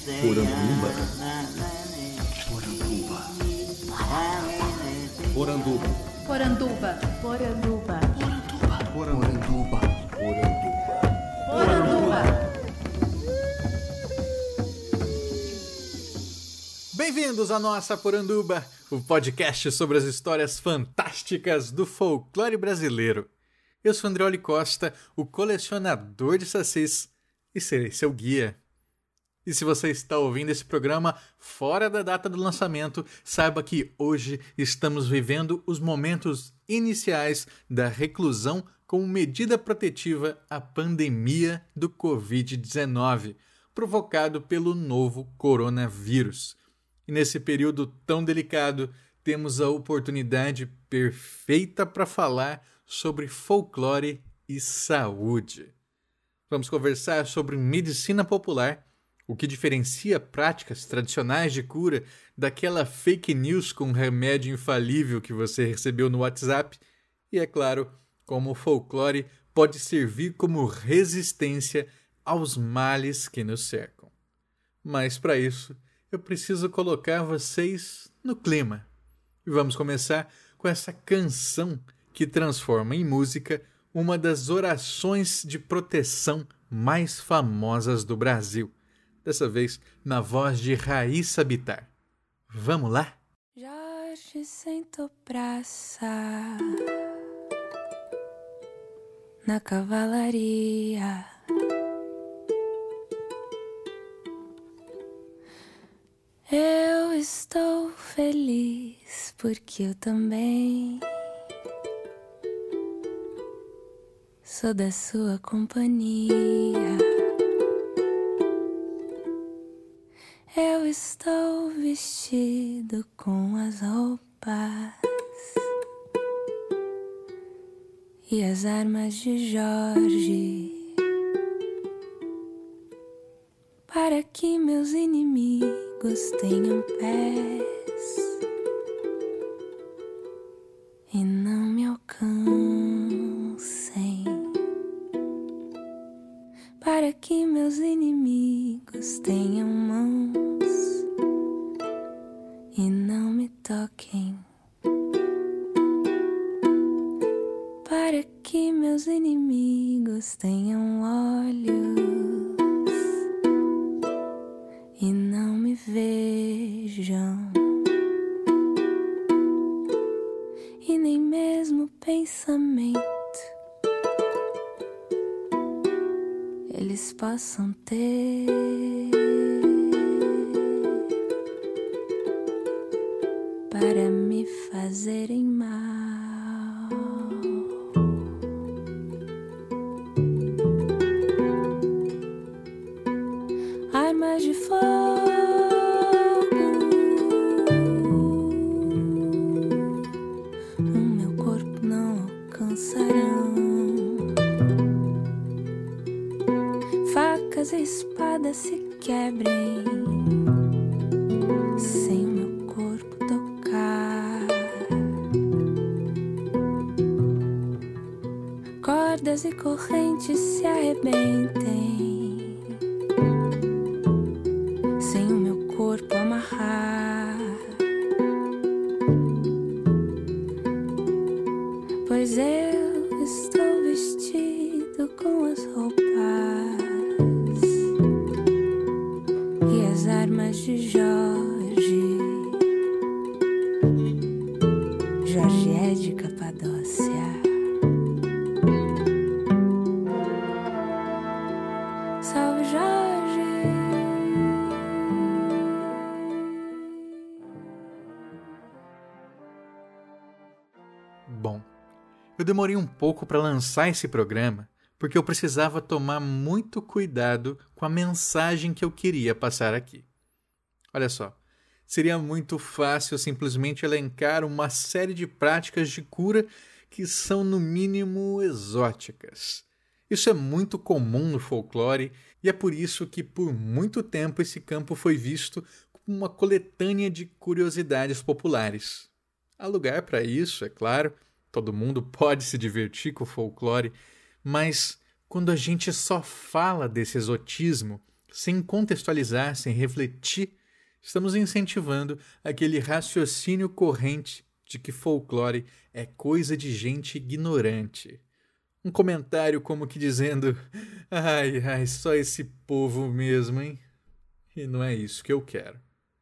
Poranduba. Poranduba. Poranduba. Poranduba. Poranduba. Poranduba. Bem-vindos à nossa Poranduba, o podcast sobre as histórias fantásticas do folclore brasileiro. Eu sou Andreoli Costa, o colecionador de sacis, e serei seu guia. E se você está ouvindo esse programa fora da data do lançamento, saiba que hoje estamos vivendo os momentos iniciais da reclusão como medida protetiva à pandemia do Covid-19, provocado pelo novo coronavírus. E nesse período tão delicado, temos a oportunidade perfeita para falar sobre folclore e saúde. Vamos conversar sobre medicina popular, o que diferencia práticas tradicionais de cura daquela fake news com remédio infalível que você recebeu no WhatsApp e, é claro, como o folclore pode servir como resistência aos males que nos cercam. Mas para isso, eu preciso colocar vocês no clima. E vamos começar com essa canção que transforma em música uma das orações de proteção mais famosas do Brasil. Dessa vez na voz de Raíssa Bittar. Vamos lá? Jorge sentou praça na cavalaria. Eu estou feliz porque eu também sou da sua companhia. Eu estou vestido com as roupas e as armas de Jorge, para que meus inimigos tenham pés e não me alcancem, para que meus inimigos tenham mãos e não me toquem, para que meus inimigos tenham olhos e não me vejam, e nem mesmo pensamento eles possam ter. Para me fazerem mal. Armas de fogo o meu corpo não alcançarão. Facas e espadas se quebrem sem o meu corpo tocar. Cordas e correntes se arrebentem sem o meu corpo amarrar. Pois eu estou vestido com as roupas e as armas de Jorge. Jorge é de Capadócia. Salve Jorge. Bom, eu demorei um pouco para lançar esse programa porque eu precisava tomar muito cuidado com a mensagem que eu queria passar aqui. Olha só, seria muito fácil simplesmente elencar uma série de práticas de cura que são no mínimo exóticas. Isso é muito comum no folclore e é por isso que por muito tempo esse campo foi visto como uma coletânea de curiosidades populares. Há lugar para isso, é claro, todo mundo pode se divertir com o folclore, mas quando a gente só fala desse exotismo, Sem contextualizar, sem refletir, estamos incentivando aquele raciocínio corrente de que folclore é coisa de gente ignorante. Um comentário como que dizendo: ai, só esse povo mesmo, hein? E não é isso que eu quero.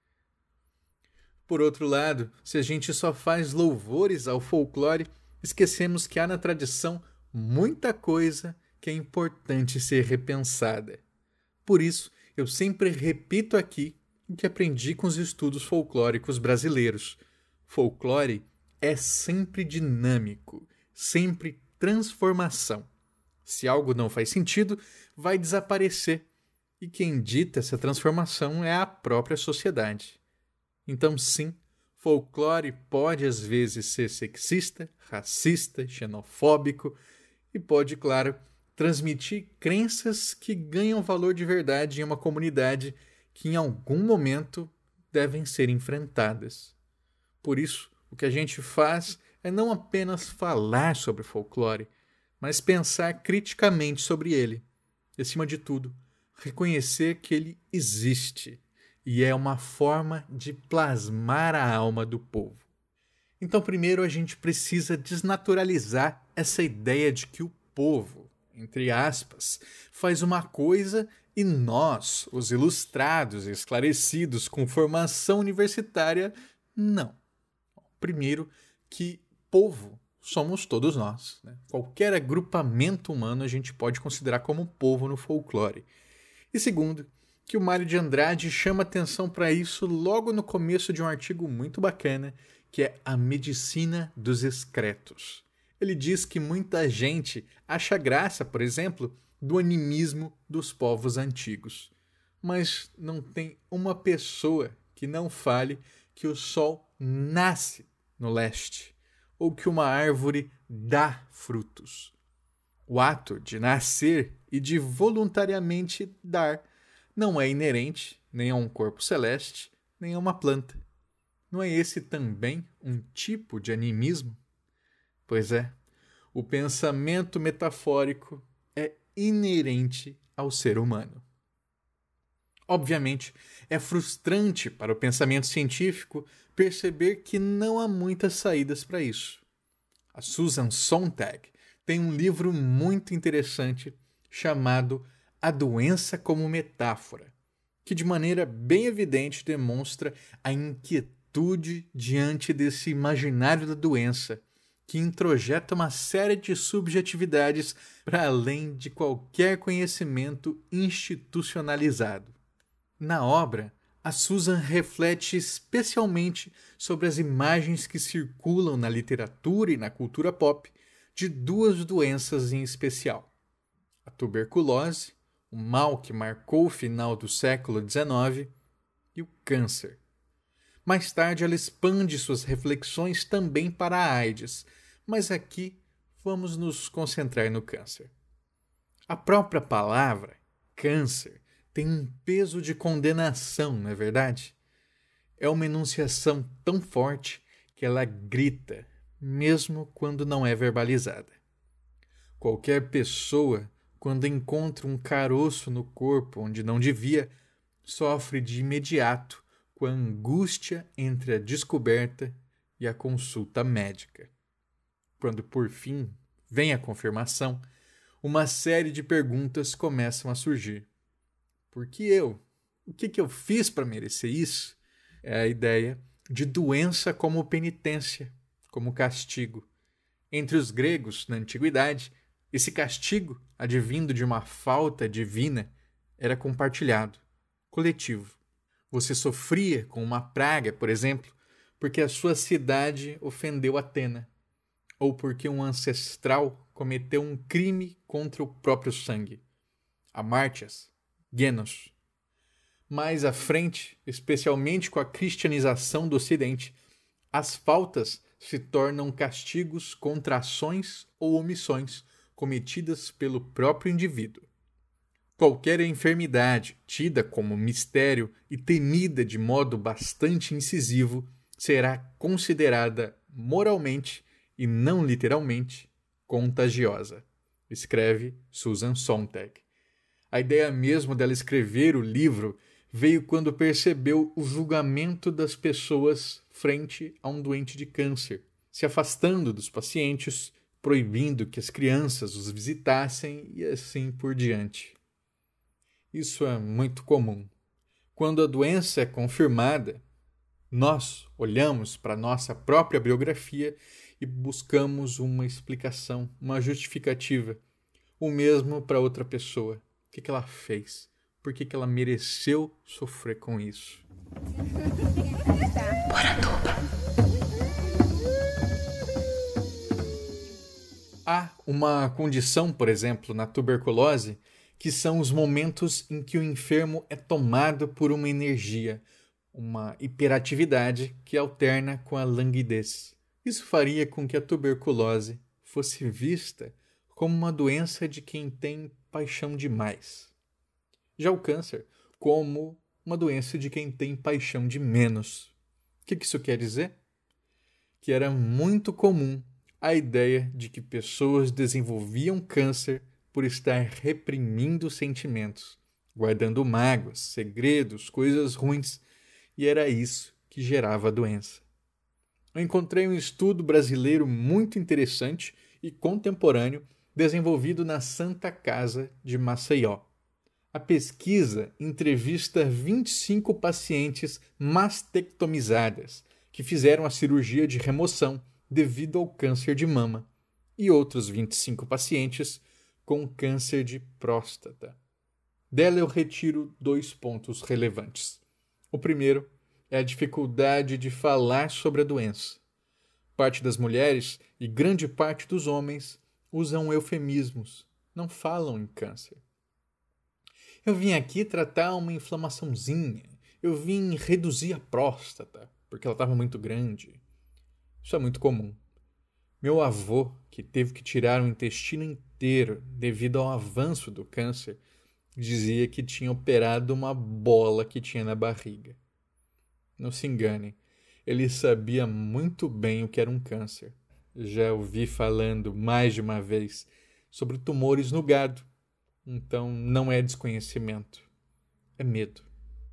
Por outro lado, se a gente só faz louvores ao folclore, esquecemos que há na tradição muita coisa que é importante ser repensada. Por isso, eu sempre repito aqui o que aprendi com os estudos folclóricos brasileiros. Folclore é sempre dinâmico, sempre transformação. Se algo não faz sentido, vai desaparecer. E quem dita essa transformação é a própria sociedade. Então, sim, folclore pode às vezes ser sexista, racista, xenofóbico e pode, claro, transmitir crenças que ganham valor de verdade em uma comunidade que em algum momento devem ser enfrentadas. Por isso, o que a gente faz é não apenas falar sobre folclore, mas pensar criticamente sobre ele. E, acima de tudo, reconhecer que ele existe e é uma forma de plasmar a alma do povo. Então, primeiro, a gente precisa desnaturalizar essa ideia de que o povo, entre aspas, faz uma coisa e nós, os ilustrados e esclarecidos com formação universitária, não. Primeiro, que povo somos todos nós, né? Qualquer agrupamento humano a gente pode considerar como povo no folclore. E segundo, que o Mário de Andrade chama atenção para isso logo no começo de um artigo muito bacana, que é A Medicina dos Excretos. Ele diz que muita gente acha graça, por exemplo, do animismo dos povos antigos. Mas não tem uma pessoa que não fale que o sol nasce no leste, ou que uma árvore dá frutos. O ato de nascer e de voluntariamente dar não é inerente nem a um corpo celeste, nem a uma planta. Não é esse também um tipo de animismo? Pois é, o pensamento metafórico é inerente ao ser humano. Obviamente, é frustrante para o pensamento científico perceber que não há muitas saídas para isso. A Susan Sontag tem um livro muito interessante chamado A Doença como Metáfora, que de maneira bem evidente demonstra a inquietude diante desse imaginário da doença, que introjeta uma série de subjetividades para além de qualquer conhecimento institucionalizado. Na obra, a Susan reflete especialmente sobre as imagens que circulam na literatura e na cultura pop de duas doenças em especial: a tuberculose, o mal que marcou o final do século XIX, e o câncer. Mais tarde, ela expande suas reflexões também para a AIDS, mas aqui vamos nos concentrar no câncer. A própria palavra câncer tem um peso de condenação, não é verdade? É uma enunciação tão forte que ela grita, mesmo quando não é verbalizada. Qualquer pessoa, quando encontra um caroço no corpo onde não devia, sofre de imediato com a angústia entre a descoberta e a consulta médica. Quando, por fim, vem a confirmação, uma série de perguntas começam a surgir. Por que eu? O que eu fiz para merecer isso? É a ideia de doença como penitência, como castigo. Entre os gregos, na antiguidade, esse castigo, advindo de uma falta divina, era compartilhado, coletivo. Você sofria com uma praga, por exemplo, porque a sua cidade ofendeu Atena, ou porque um ancestral cometeu um crime contra o próprio sangue. Amártias, Genos. Mais à frente, especialmente com a cristianização do Ocidente, as faltas se tornam castigos contra ações ou omissões cometidas pelo próprio indivíduo. Qualquer enfermidade tida como mistério e temida de modo bastante incisivo será considerada moralmente e não literalmente contagiosa, escreve Susan Sontag. A ideia mesmo dela escrever o livro veio quando percebeu o julgamento das pessoas frente a um doente de câncer, se afastando dos pacientes, proibindo que as crianças os visitassem e assim por diante. Isso é muito comum. Quando a doença é confirmada, nós olhamos para a nossa própria biografia e buscamos uma explicação, uma justificativa. O mesmo para outra pessoa. O que ela fez? Por que ela mereceu sofrer com isso? Há uma condição, por exemplo, na tuberculose, que são os momentos em que o enfermo é tomado por uma energia, uma hiperatividade que alterna com a languidez. Isso faria com que a tuberculose fosse vista como uma doença de quem tem paixão demais. Já o câncer, como uma doença de quem tem paixão de menos. O que isso quer dizer? Que era muito comum a ideia de que pessoas desenvolviam câncer por estar reprimindo sentimentos, guardando mágoas, segredos, coisas ruins, e era isso que gerava a doença. Eu encontrei um estudo brasileiro muito interessante e contemporâneo desenvolvido na Santa Casa de Maceió. A pesquisa entrevista 25 pacientes mastectomizadas que fizeram a cirurgia de remoção devido ao câncer de mama e outros 25 pacientes com câncer de próstata. Dela eu retiro 2 pontos relevantes. O primeiro é a dificuldade de falar sobre a doença. Parte das mulheres e grande parte dos homens usam eufemismos, não falam em câncer. Eu vim aqui tratar uma inflamaçãozinha, eu vim reduzir a próstata, porque ela estava muito grande. Isso é muito comum. Meu avô, que teve que tirar o intestino inteiro devido ao avanço do câncer, dizia que tinha operado uma bola que tinha na barriga. Não se engane, ele sabia muito bem o que era um câncer. Já ouvi falando mais de uma vez sobre tumores no gado. Então não é desconhecimento, é medo.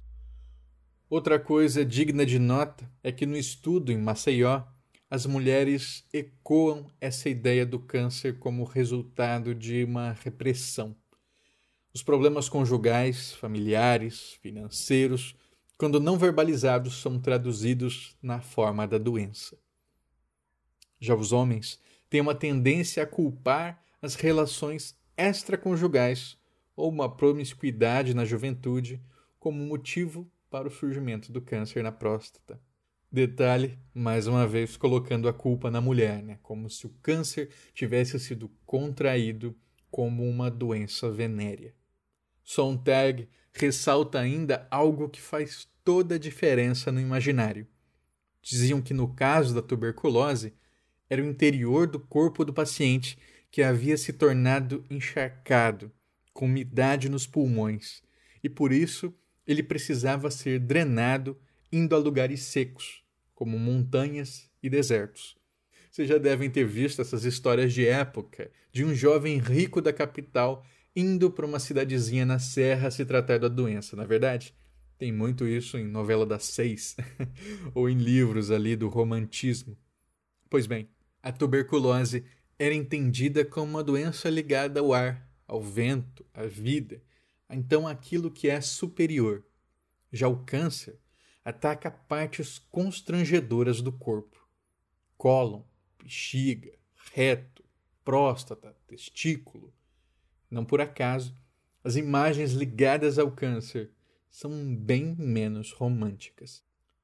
Outra coisa digna de nota é que no estudo em Maceió, as mulheres ecoam essa ideia do câncer como resultado de uma repressão. Os problemas conjugais, familiares, financeiros, quando não verbalizados, são traduzidos na forma da doença. Já os homens têm uma tendência a culpar as relações extraconjugais ou uma promiscuidade na juventude como motivo para o surgimento do câncer na próstata. Detalhe, mais uma vez colocando a culpa na mulher, como se o câncer tivesse sido contraído como uma doença venérea. Sontag ressalta ainda algo que faz toda a diferença no imaginário. Diziam que no caso da tuberculose, era o interior do corpo do paciente que havia se tornado encharcado, com umidade nos pulmões, e por isso ele precisava ser drenado indo a lugares secos, como montanhas e desertos. Vocês já devem ter visto essas histórias de época, de um jovem rico da capital indo para uma cidadezinha na serra se tratar da doença, não é verdade? Tem muito isso em novela das 6, ou em livros ali do romantismo. Pois bem, a tuberculose era entendida como uma doença ligada ao ar, ao vento, à vida, então aquilo que é superior. Já o câncer ataca partes constrangedoras do corpo. Cólon, bexiga, reto, próstata, testículo. Não por acaso, as imagens ligadas ao câncer são bem menos românticas.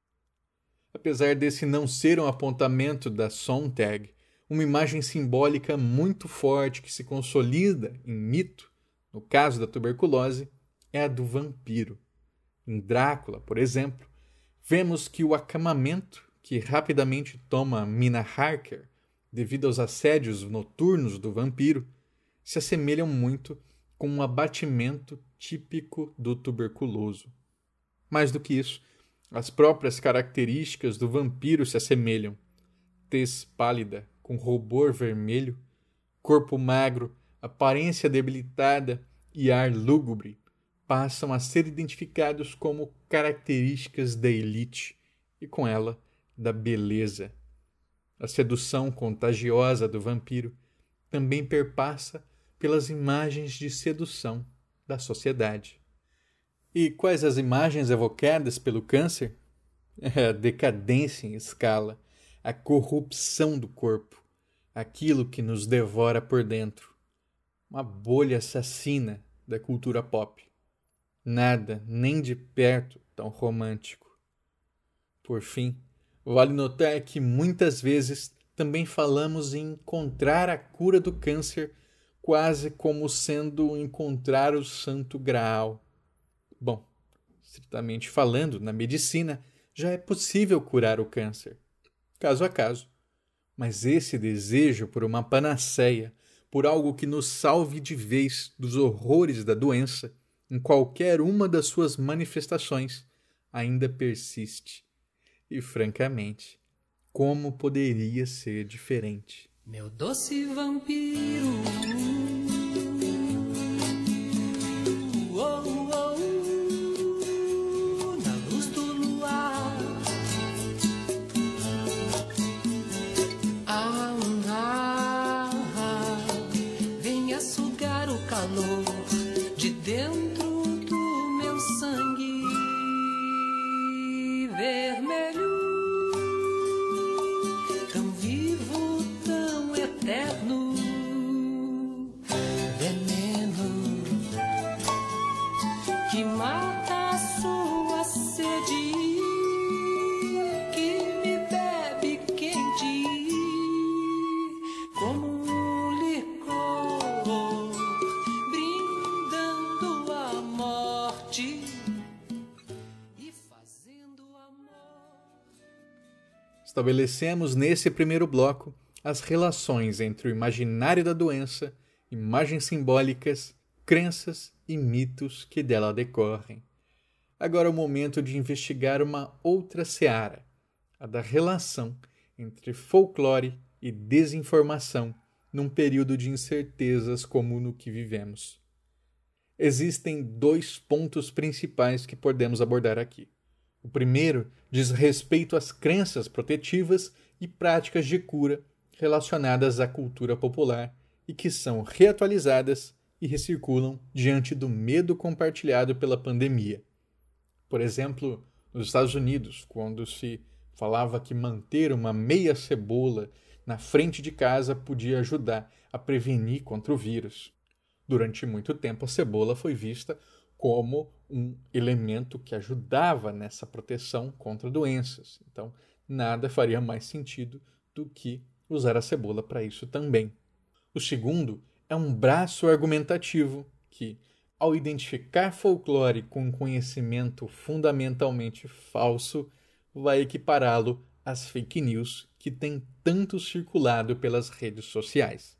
Apesar desse não ser um apontamento da Sontag, uma imagem simbólica muito forte que se consolida em mito, no caso da tuberculose, é a do vampiro. Em Drácula, por exemplo, vemos que o acamamento que rapidamente toma Mina Harker, devido aos assédios noturnos do vampiro, se assemelham muito com um abatimento típico do tuberculoso. Mais do que isso, as próprias características do vampiro se assemelham. Tez pálida, com rubor vermelho, corpo magro, aparência debilitada e ar lúgubre passam a ser identificados como características da elite e, com ela, da beleza. A sedução contagiosa do vampiro também perpassa pelas imagens de sedução da sociedade. E quais as imagens evocadas pelo câncer? A decadência em escala, a corrupção do corpo, aquilo que nos devora por dentro. Uma bolha assassina da cultura pop. Nada, nem de perto, tão romântico. Por fim, vale notar que muitas vezes também falamos em encontrar a cura do câncer quase como sendo encontrar o Santo Graal. Bom, estritamente falando, na medicina já é possível curar o câncer, caso a caso. Mas esse desejo por uma panaceia, por algo que nos salve de vez dos horrores da doença, em qualquer uma das suas manifestações, ainda persiste. E, francamente, como poderia ser diferente? Meu doce vampiro, na luz do luar, venha sugar o calor de dentro do meu sangue vermelho, tão vivo, tão eterno, veneno que mata a sua sede, que me bebe quente como um licor, brindando a morte e fazendo amor. Estabelecemos nesse primeiro bloco as relações entre o imaginário da doença, imagens simbólicas, crenças e mitos que dela decorrem. Agora é o momento de investigar uma outra seara, a da relação entre folclore e desinformação num período de incertezas como no que vivemos. Existem 2 pontos principais que podemos abordar aqui. O primeiro diz respeito às crenças protetivas e práticas de cura relacionadas à cultura popular e que são reatualizadas e recirculam diante do medo compartilhado pela pandemia. Por exemplo, nos Estados Unidos, quando se falava que manter uma meia cebola na frente de casa podia ajudar a prevenir contra o vírus. Durante muito tempo, a cebola foi vista como um elemento que ajudava nessa proteção contra doenças. Então, nada faria mais sentido do que usar a cebola para isso também. O segundo é um braço argumentativo que, ao identificar folclore com conhecimento fundamentalmente falso, vai equipará-lo às fake news que têm tanto circulado pelas redes sociais.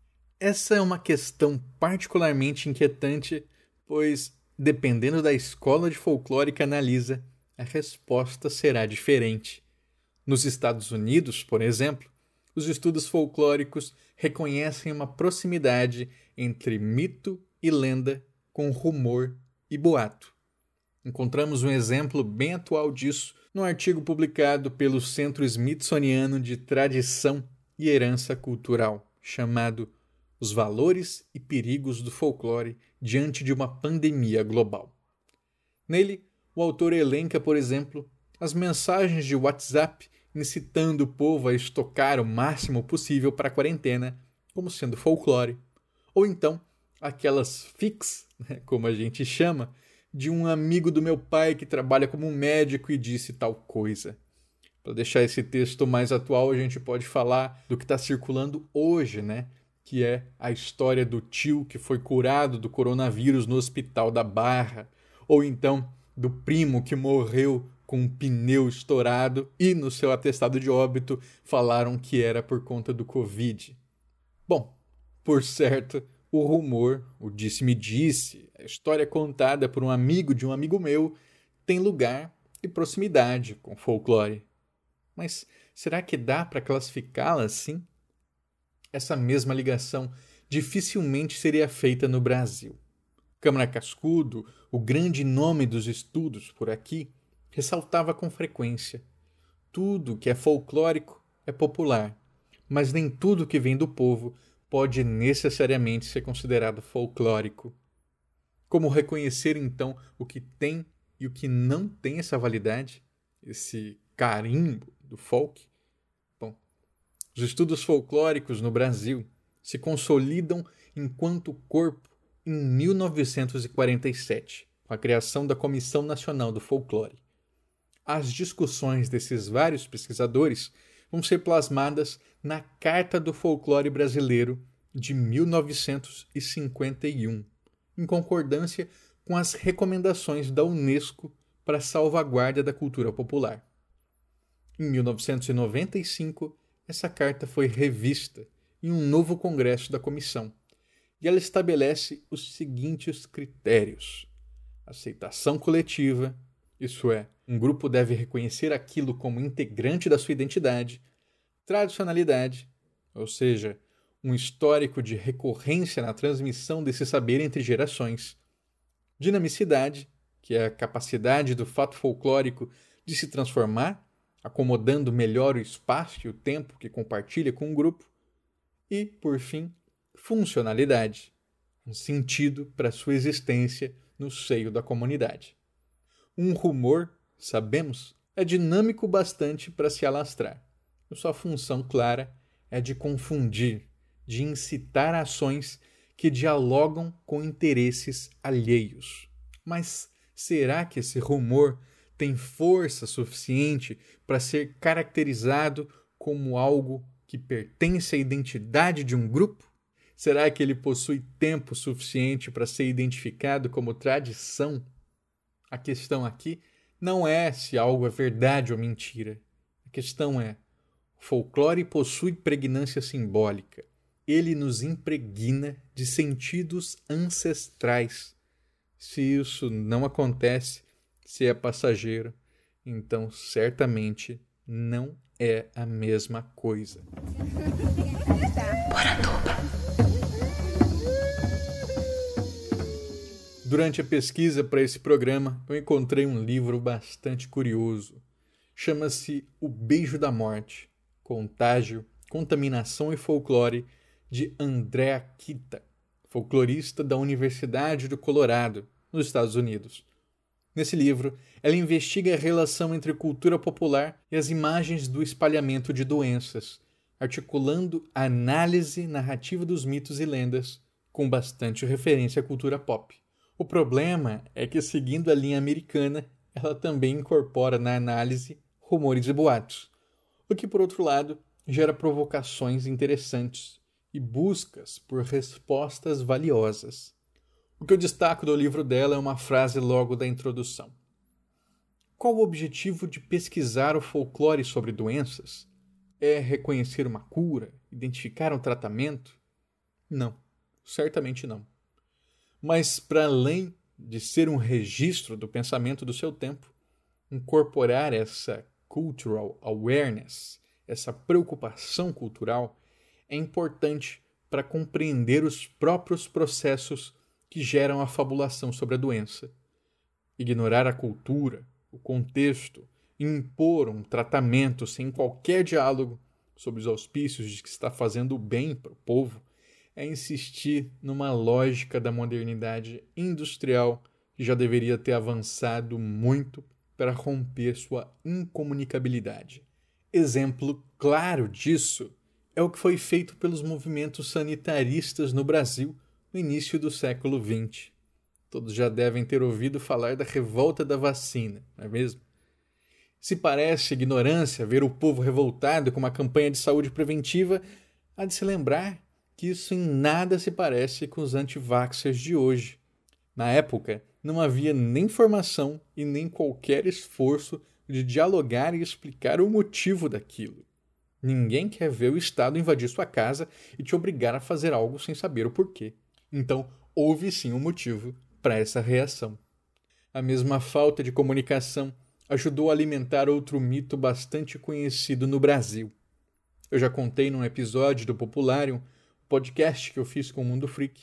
Essa é uma questão particularmente inquietante, pois, dependendo da escola de folclore que analisa, a resposta será diferente. Nos Estados Unidos, por exemplo, os estudos folclóricos reconhecem uma proximidade entre mito e lenda com rumor e boato. Encontramos um exemplo bem atual disso no artigo publicado pelo Centro Smithsoniano de Tradição e Herança Cultural, chamado Os Valores e Perigos do Folclore diante de uma Pandemia Global. Nele, o autor elenca, por exemplo, as mensagens de WhatsApp incitando o povo a estocar o máximo possível para a quarentena, como sendo folclore, ou então aquelas fics, como a gente chama, de um amigo do meu pai que trabalha como médico e disse tal coisa. Para deixar esse texto mais atual, a gente pode falar do que está circulando hoje, que é a história do tio que foi curado do coronavírus no Hospital da Barra, ou então do primo que morreu com um pneu estourado e no seu atestado de óbito falaram que era por conta do Covid. Bom, por certo, o rumor, o disse-me-disse, a história contada por um amigo de um amigo meu tem lugar e proximidade com folclore. Mas será que dá para classificá-la assim? Essa mesma ligação dificilmente seria feita no Brasil. Câmara Cascudo, o grande nome dos estudos por aqui, ressaltava com frequência: tudo que é folclórico é popular, mas nem tudo que vem do povo pode necessariamente ser considerado folclórico. Como reconhecer, então, o que tem e o que não tem essa validade, esse carimbo do folk? Bom, os estudos folclóricos no Brasil se consolidam enquanto corpo em 1947, com a criação da Comissão Nacional do Folclore. As discussões desses vários pesquisadores vão ser plasmadas na Carta do Folclore Brasileiro de 1951, em concordância com as recomendações da Unesco para a salvaguarda da cultura popular. Em 1995, essa carta foi revista em um novo congresso da comissão, e ela estabelece os seguintes critérios: aceitação coletiva, isso é, um grupo deve reconhecer aquilo como integrante da sua identidade; tradicionalidade, ou seja, um histórico de recorrência na transmissão desse saber entre gerações; dinamicidade, que é a capacidade do fato folclórico de se transformar, acomodando melhor o espaço e o tempo que compartilha com o grupo; e, por fim, funcionalidade, um sentido para sua existência no seio da comunidade. Um rumor, sabemos, é dinâmico bastante para se alastrar. Sua função clara é de confundir, de incitar ações que dialogam com interesses alheios. Mas será que esse rumor tem força suficiente para ser caracterizado como algo que pertence à identidade de um grupo? Será que ele possui tempo suficiente para ser identificado como tradição? A questão aqui não é se algo é verdade ou mentira. A questão é: o folclore possui pregnância simbólica. Ele nos impregna de sentidos ancestrais. Se isso não acontece, se é passageiro, então certamente não é a mesma coisa. Durante a pesquisa para esse programa, eu encontrei um livro bastante curioso. Chama-se O Beijo da Morte, Contágio, Contaminação e Folclore, de André Akita, folclorista da Universidade do Colorado, nos Estados Unidos. Nesse livro, ela investiga a relação entre cultura popular e as imagens do espalhamento de doenças, articulando a análise narrativa dos mitos e lendas, com bastante referência à cultura pop. O problema é que, seguindo a linha americana, ela também incorpora na análise rumores e boatos, o que, por outro lado, gera provocações interessantes e buscas por respostas valiosas. O que eu destaco do livro dela é uma frase logo da introdução. Qual o objetivo de pesquisar o folclore sobre doenças? É reconhecer uma cura? Identificar um tratamento? Não, certamente não. Mas, para além de ser um registro do pensamento do seu tempo, incorporar essa cultural awareness, essa preocupação cultural, é importante para compreender os próprios processos que geram a fabulação sobre a doença. Ignorar a cultura, o contexto, e impor um tratamento sem qualquer diálogo sob os auspícios de que está fazendo o bem para o povo é insistir numa lógica da modernidade industrial que já deveria ter avançado muito para romper sua incomunicabilidade. Exemplo claro disso é o que foi feito pelos movimentos sanitaristas no Brasil no início do século XX. Todos já devem ter ouvido falar da revolta da vacina, não é mesmo? Se parece ignorância ver o povo revoltado com uma campanha de saúde preventiva, há de se lembrar que isso em nada se parece com os anti-vaxxers de hoje. Na época, não havia nem formação e nem qualquer esforço de dialogar e explicar o motivo daquilo. Ninguém quer ver o Estado invadir sua casa e te obrigar a fazer algo sem saber o porquê. Então, houve sim um motivo para essa reação. A mesma falta de comunicação ajudou a alimentar outro mito bastante conhecido no Brasil. Eu já contei num episódio do Popularium, podcast que eu fiz com o Mundo Freak,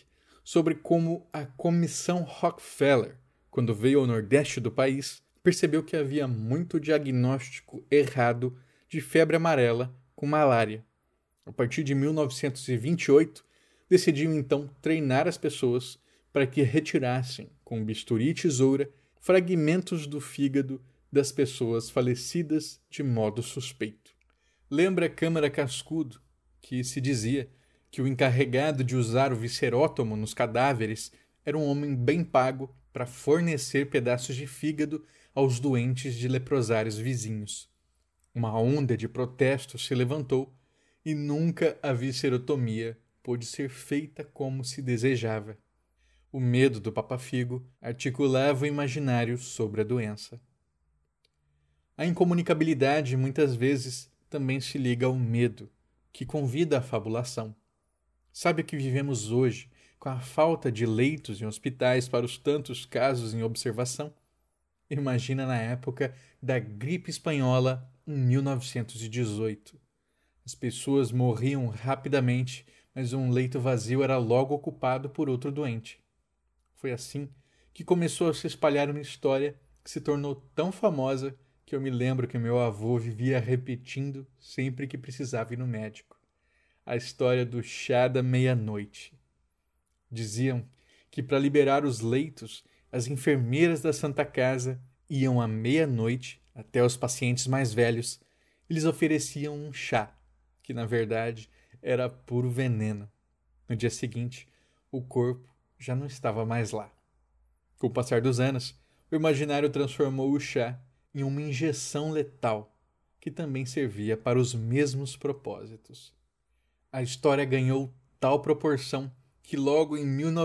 sobre como a Comissão Rockefeller, quando veio ao nordeste do país, percebeu que havia muito diagnóstico errado de febre amarela com malária. A partir de 1928, decidiu então treinar as pessoas para que retirassem, com bisturi e tesoura, fragmentos do fígado das pessoas falecidas de modo suspeito. Lembra a Câmara Cascudo, que se dizia que o encarregado de usar o viscerótomo nos cadáveres era um homem bem pago para fornecer pedaços de fígado aos doentes de leprosários vizinhos. Uma onda de protesto se levantou e nunca a viscerotomia pôde ser feita como se desejava. O medo do Papa Figo articulava o imaginário sobre a doença. A incomunicabilidade muitas vezes também se liga ao medo, que convida à fabulação. Sabe o que vivemos hoje, com a falta de leitos em hospitais para os tantos casos em observação? Imagina na época da gripe espanhola em 1918. As pessoas morriam rapidamente, mas um leito vazio era logo ocupado por outro doente. Foi assim que começou a se espalhar uma história que se tornou tão famosa que eu me lembro que meu avô vivia repetindo sempre que precisava ir no médico. A história do chá da meia-noite. Diziam que para liberar os leitos, as enfermeiras da Santa Casa iam à meia-noite até os pacientes mais velhos e lhes ofereciam um chá, que na verdade era puro veneno. No dia seguinte, o corpo já não estava mais lá. Com o passar dos anos, o imaginário transformou o chá em uma injeção letal, que também servia para os mesmos propósitos. A história ganhou tal proporção que logo em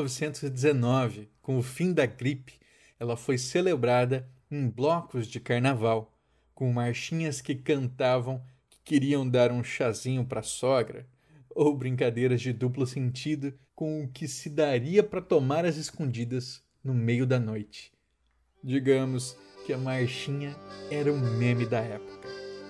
1919, com o fim da gripe, ela foi celebrada em blocos de carnaval, com marchinhas que cantavam que queriam dar um chazinho para a sogra, ou brincadeiras de duplo sentido com o que se daria para tomar às escondidas no meio da noite. Digamos que a marchinha era um meme da época.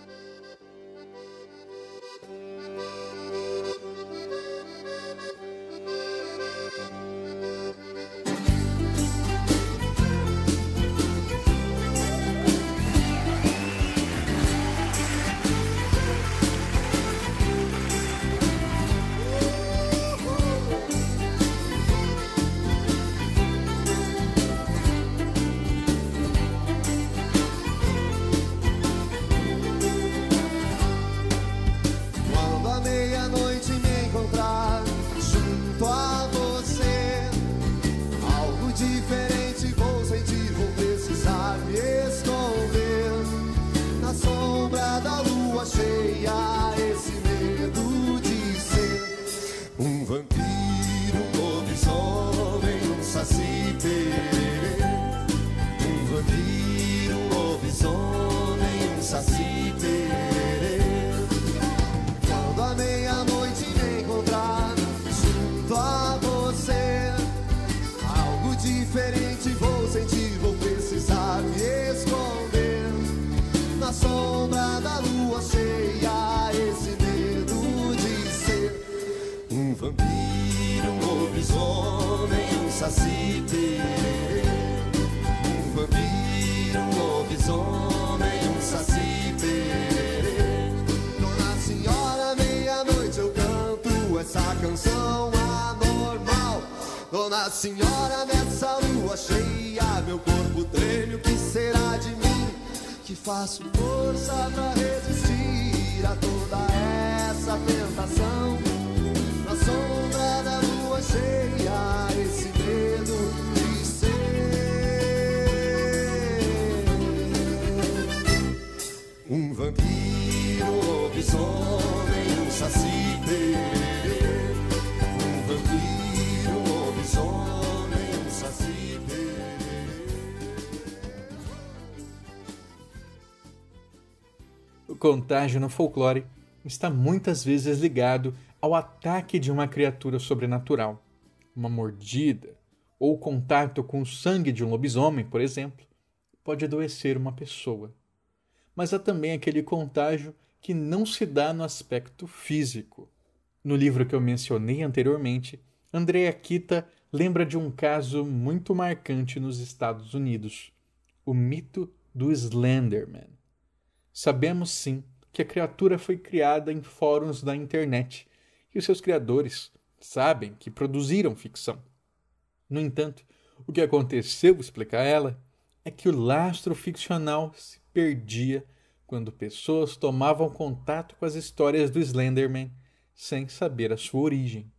Dona Senhora, nessa lua cheia, meu corpo treme, o que será de mim? Que faço força pra resistir a toda essa tentação. Na sombra da lua cheia, esse medo de ser um vampiro, um lobisomem, um saci-pererê. Um vampiro, um lobisomem, um saci-pererê. O contágio no folclore está muitas vezes ligado ao ataque de uma criatura sobrenatural. Uma mordida ou contato com o sangue de um lobisomem, por exemplo, pode adoecer uma pessoa. Mas há também aquele contágio que não se dá no aspecto físico. No livro que eu mencionei anteriormente, André Akita lembra de um caso muito marcante nos Estados Unidos, o mito do Slenderman. Sabemos sim que a criatura foi criada em fóruns da internet e os seus criadores sabem que produziram ficção. No entanto, o que aconteceu, explica ela, é que o lastro ficcional se perdia quando pessoas tomavam contato com as histórias do Slenderman sem saber a sua origem.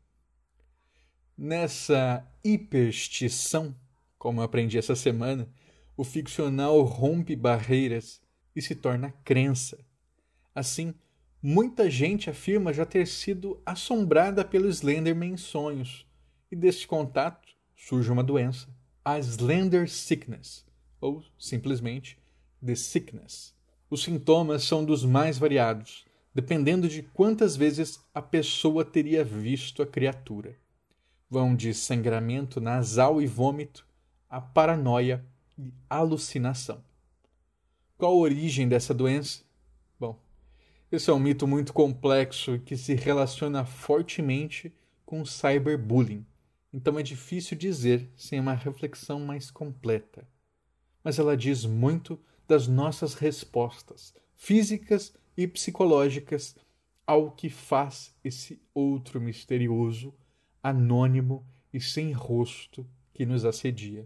Nessa hiperstição, como eu aprendi essa semana, o ficcional rompe barreiras e se torna crença. Assim, muita gente afirma já ter sido assombrada pelo Slenderman em sonhos, e deste contato surge uma doença, a Slender Sickness, ou simplesmente The Sickness. Os sintomas são dos mais variados, dependendo de quantas vezes a pessoa teria visto a criatura. Vão de sangramento nasal e vômito a paranoia e alucinação. Qual a origem dessa doença? Bom, esse é um mito muito complexo que se relaciona fortemente com o cyberbullying, então é difícil dizer sem uma reflexão mais completa. Mas ela diz muito das nossas respostas físicas e psicológicas ao que faz esse outro misterioso, anônimo e sem rosto que nos assedia.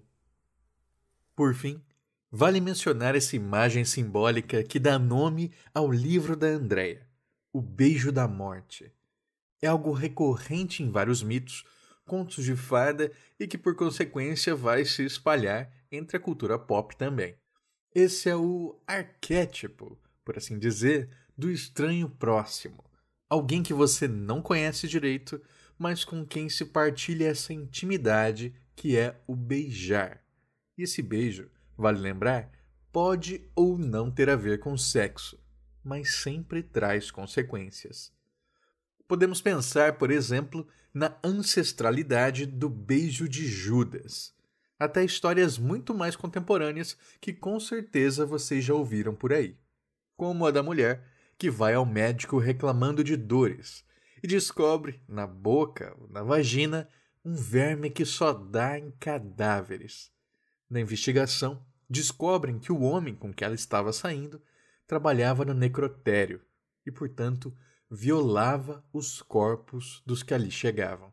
Por fim, vale mencionar essa imagem simbólica que dá nome ao livro da Andrea, O Beijo da Morte. É algo recorrente em vários mitos, contos de fada e que, por consequência, vai se espalhar entre a cultura pop também. Esse é o arquétipo, por assim dizer, do estranho próximo. Alguém que você não conhece direito, mas com quem se partilha essa intimidade que é o beijar. E esse beijo, vale lembrar, pode ou não ter a ver com sexo, mas sempre traz consequências. Podemos pensar, por exemplo, na ancestralidade do beijo de Judas, até histórias muito mais contemporâneas que com certeza vocês já ouviram por aí, como a da mulher que vai ao médico reclamando de dores e descobre na boca ou na vagina um verme que só dá em cadáveres. Na investigação, descobrem que o homem com que ela estava saindo trabalhava no necrotério e, portanto, violava os corpos dos que ali chegavam.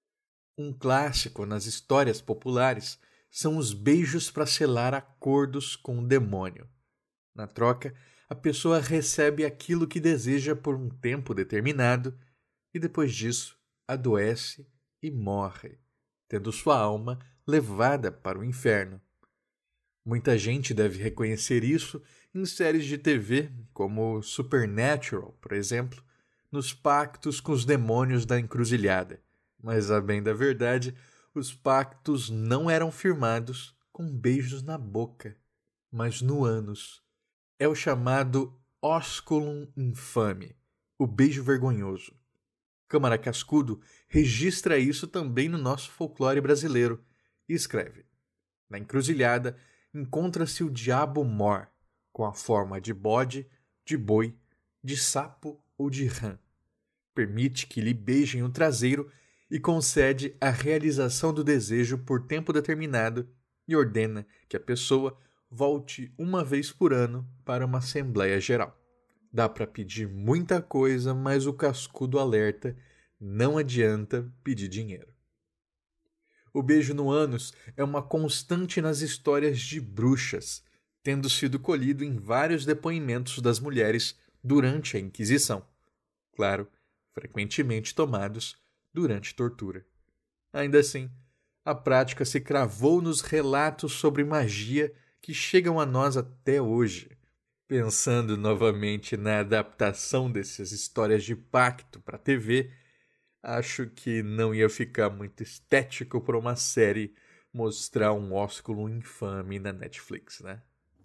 Um clássico nas histórias populares são os beijos para selar acordos com o demônio. Na troca, a pessoa recebe aquilo que deseja por um tempo determinado e, depois disso, adoece e morre, tendo sua alma levada para o inferno. Muita gente deve reconhecer isso em séries de TV como Supernatural, por exemplo, nos pactos com os demônios da encruzilhada. Mas, a bem da verdade, os pactos não eram firmados com beijos na boca, mas no ânus. É o chamado ósculum infame, o beijo vergonhoso. Câmara Cascudo registra isso também no nosso folclore brasileiro e escreve: na encruzilhada encontra-se o diabo mor, com a forma de bode, de boi, de sapo ou de rã. Permite que lhe beijem o traseiro e concede a realização do desejo por tempo determinado e ordena que a pessoa volte uma vez por ano para uma assembleia geral. Dá para pedir muita coisa, mas o Cascudo alerta: não adianta pedir dinheiro. O beijo no ânus é uma constante nas histórias de bruxas, tendo sido colhido em vários depoimentos das mulheres durante a Inquisição. Claro, frequentemente tomados durante tortura. Ainda assim, a prática se cravou nos relatos sobre magia que chegam a nós até hoje. Pensando novamente na adaptação dessas histórias de pacto para a TV, acho que não ia ficar muito estético para uma série mostrar um ósculo infame na Netflix, né?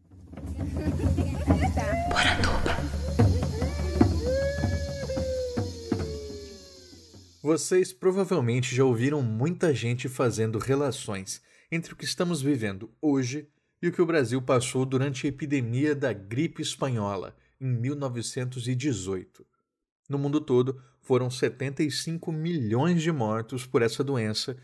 Vocês provavelmente já ouviram muita gente fazendo relações entre o que estamos vivendo hoje e o que o Brasil passou durante a epidemia da gripe espanhola, em 1918. No mundo todo, foram 75 milhões de mortos por essa doença,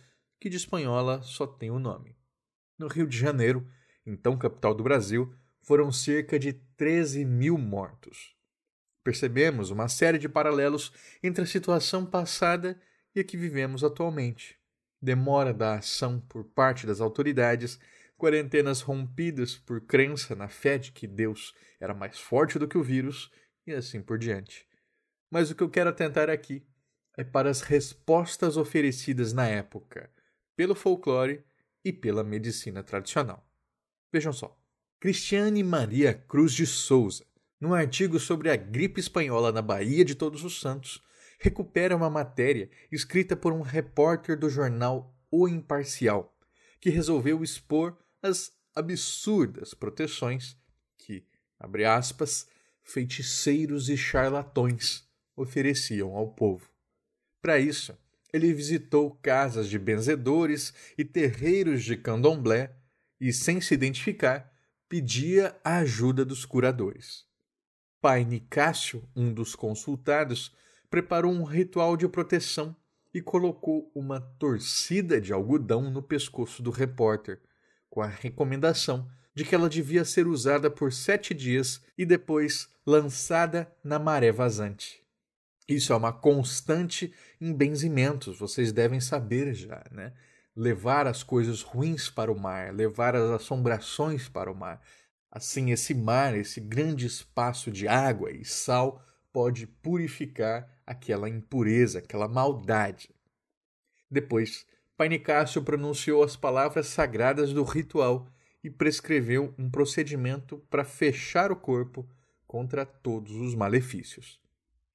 que de espanhola só tem o nome. No Rio de Janeiro, então capital do Brasil, foram cerca de 13.000 mortos. Percebemos uma série de paralelos entre a situação passada e a que vivemos atualmente. Demora da ação por parte das autoridades, quarentenas rompidas por crença na fé de que Deus era mais forte do que o vírus e assim por diante. Mas o que eu quero atentar aqui é para as respostas oferecidas na época pelo folclore e pela medicina tradicional. Vejam só. Cristiane Maria Cruz de Souza, num artigo sobre a gripe espanhola na Baía de Todos os Santos, recupera uma matéria escrita por um repórter do jornal O Imparcial, que resolveu expor as absurdas proteções que, abre aspas, feiticeiros e charlatões ofereciam ao povo. Para isso, ele visitou casas de benzedores e terreiros de candomblé e, sem se identificar, pedia a ajuda dos curadores. Pai Nicásio, um dos consultados, preparou um ritual de proteção e colocou uma torcida de algodão no pescoço do repórter, com a recomendação de que ela devia ser usada por 7 dias e depois lançada na maré vazante. Isso é uma constante em benzimentos, vocês devem saber já, né? Levar as coisas ruins para o mar, levar as assombrações para o mar. Assim, esse mar, esse grande espaço de água e sal, pode purificar aquela impureza, aquela maldade. Depois, Pai Nicásio pronunciou as palavras sagradas do ritual e prescreveu um procedimento para fechar o corpo contra todos os malefícios.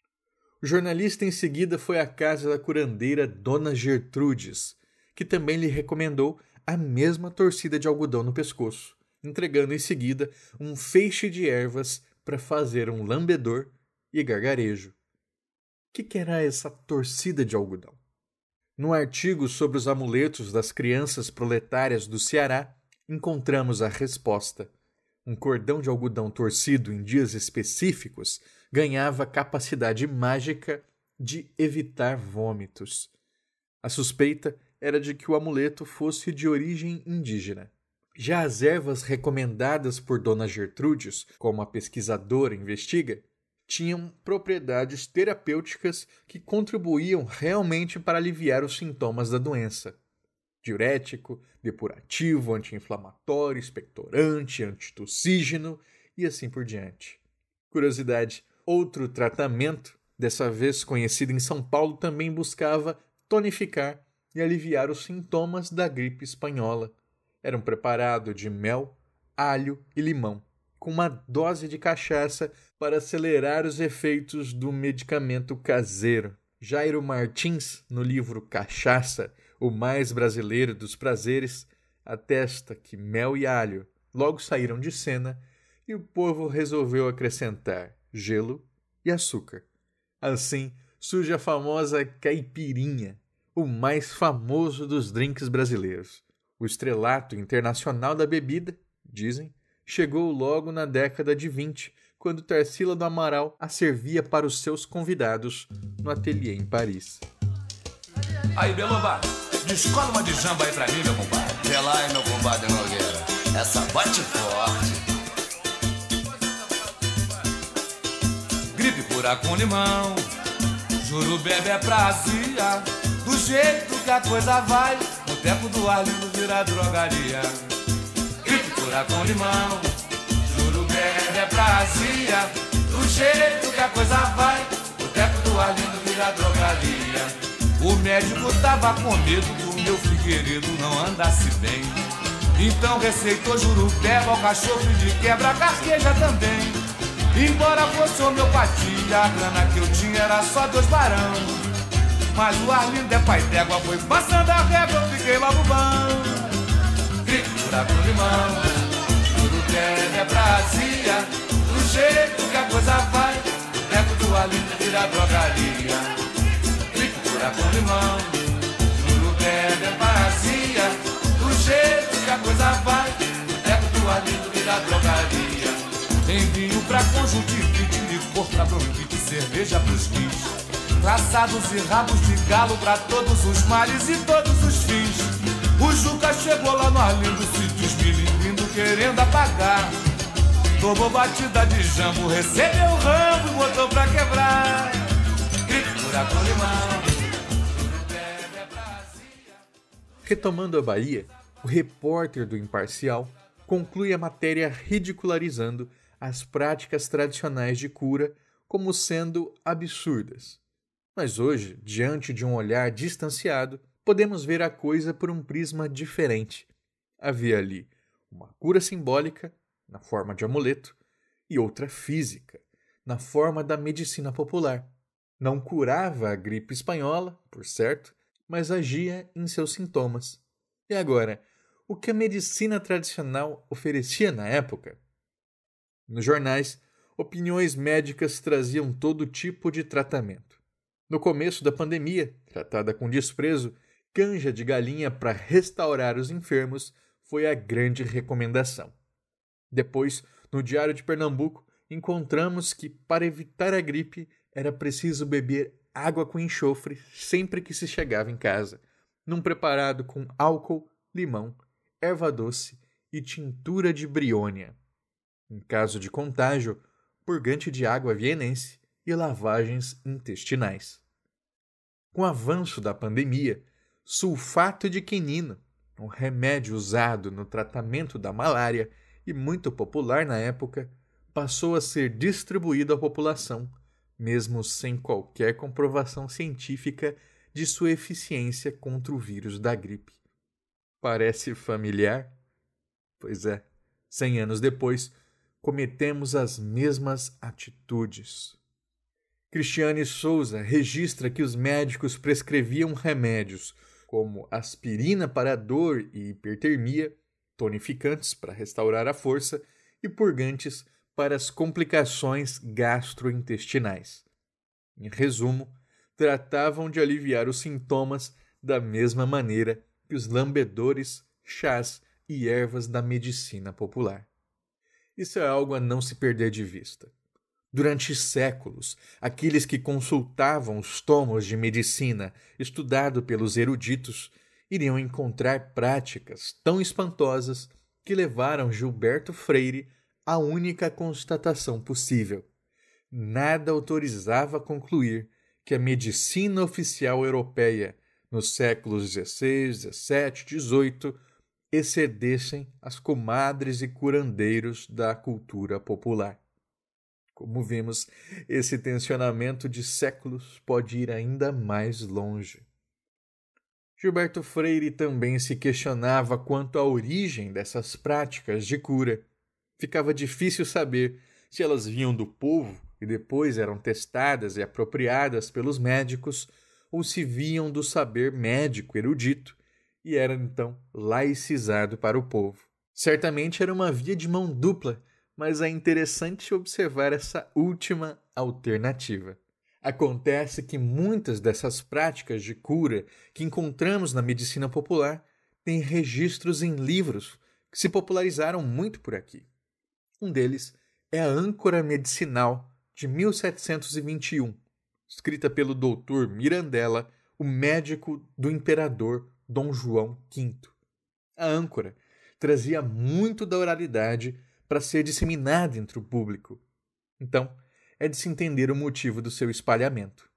O jornalista em seguida foi à casa da curandeira Dona Gertrudes, que também lhe recomendou a mesma torcida de algodão no pescoço, entregando em seguida um feixe de ervas para fazer um lambedor e gargarejo. O que era essa torcida de algodão? No artigo sobre os amuletos das crianças proletárias do Ceará, encontramos a resposta. Um cordão de algodão torcido em dias específicos ganhava capacidade mágica de evitar vômitos. A suspeita era de que o amuleto fosse de origem indígena. Já as ervas recomendadas por Dona Gertrudes, como a pesquisadora investiga, tinham propriedades terapêuticas que contribuíam realmente para aliviar os sintomas da doença. Diurético, depurativo, anti-inflamatório, expectorante, antitussígeno e assim por diante. Curiosidade, outro tratamento, dessa vez conhecido em São Paulo, também buscava tonificar e aliviar os sintomas da gripe espanhola. Era um preparado de mel, alho e limão, com uma dose de cachaça para acelerar os efeitos do medicamento caseiro. Jairo Martins, no livro Cachaça, o mais brasileiro dos prazeres, atesta que mel e alho logo saíram de cena e o povo resolveu acrescentar gelo e açúcar. Assim surge a famosa caipirinha, o mais famoso dos drinks brasileiros. O estrelato internacional da bebida, dizem, chegou logo na década de 20, quando Tarsila do Amaral a servia para os seus convidados no ateliê em Paris. Aí, Beloba, descola uma de jamba aí pra mim, meu compadre. Vê lá, hein, meu compadre Nogueira. Essa bate forte. Gripe cura com limão, juro bebe é prazia. Do jeito que a coisa vai, o tempo do Arlindo vira drogaria. Gripe cura com limão, juro bebe é prazia. Do jeito que a coisa vai, o tempo do Arlindo vira drogaria. O médico tava com medo do meu Figueiredo não andasse bem. Então receitou jurupeba, alcachofre de quebra, carqueja também. Embora fosse homeopatia, a grana que eu tinha era só 2 barão. Mas o Arlindo é pai d'égua, foi passando a régua, eu fiquei logo bom. Gripe cura com limão, jurupeba é prazia. Do jeito que a coisa vai, o teco do Arlindo vira drogaria. Cura com limão, juro bebe é parazia. Do jeito que a coisa vai, o teco do Arlindo vira drogaria. Tem vinho pra conjuntivite, licor pra bronquite, cerveja pros rins, traçados e rabos de galo pra todos os males e todos os fins. moda chegou lá no Arlindo, sítio esmilinguindo querendo apagar. Tomou batida de jambo, recebeu o rambo e botou pra quebrar. Grito, furacão, limão. Retomando a Bahia, o repórter do Imparcial conclui a matéria ridicularizando as práticas tradicionais de cura como sendo absurdas. Mas hoje, diante de um olhar distanciado, podemos ver a coisa por um prisma diferente. Havia ali uma cura simbólica, na forma de amuleto, e outra física, na forma da medicina popular. Não curava a gripe espanhola, por certo, mas agia em seus sintomas. E agora, o que a medicina tradicional oferecia na época? Nos jornais, opiniões médicas traziam todo tipo de tratamento. No começo da pandemia, tratada com desprezo, canja de galinha para restaurar os enfermos foi a grande recomendação. Depois, no Diário de Pernambuco, encontramos que, para evitar a gripe, era preciso beber água com enxofre sempre que se chegava em casa, num preparado com álcool, limão, erva doce e tintura de briônia. Em caso de contágio, purgante de água vienense e lavagens intestinais. Com o avanço da pandemia, sulfato de quinino, um remédio usado no tratamento da malária e muito popular na época, passou a ser distribuído à população, mesmo sem qualquer comprovação científica de sua eficiência contra o vírus da gripe. Parece familiar? Pois é, 100 anos depois, cometemos as mesmas atitudes. Cristiane Souza registra que os médicos prescreviam remédios como aspirina para dor e hipertermia, tonificantes para restaurar a força e purgantes para as complicações gastrointestinais. Em resumo, tratavam de aliviar os sintomas da mesma maneira que os lambedores, chás e ervas da medicina popular. Isso é algo a não se perder de vista. Durante séculos, aqueles que consultavam os tomos de medicina estudado pelos eruditos iriam encontrar práticas tão espantosas que levaram Gilberto Freire à única constatação possível. Nada autorizava concluir que a medicina oficial europeia, nos séculos XVI, XVII, XVIII, excedessem as comadres e curandeiros da cultura popular. Como vimos, esse tensionamento de séculos pode ir ainda mais longe. Gilberto Freire também se questionava quanto à origem dessas práticas de cura. Ficava difícil saber se elas vinham do povo e depois eram testadas e apropriadas pelos médicos, ou se vinham do saber médico erudito e era então laicizado para o povo. Certamente era uma via de mão dupla, mas é interessante observar essa última alternativa. Acontece que muitas dessas práticas de cura que encontramos na medicina popular têm registros em livros que se popularizaram muito por aqui. Um deles é a Âncora Medicinal, de 1721, escrita pelo Dr. Mirandela, o médico do imperador Dom João V. A âncora trazia muito da oralidade para ser disseminada entre o público. Então, é de se entender o motivo do seu espalhamento.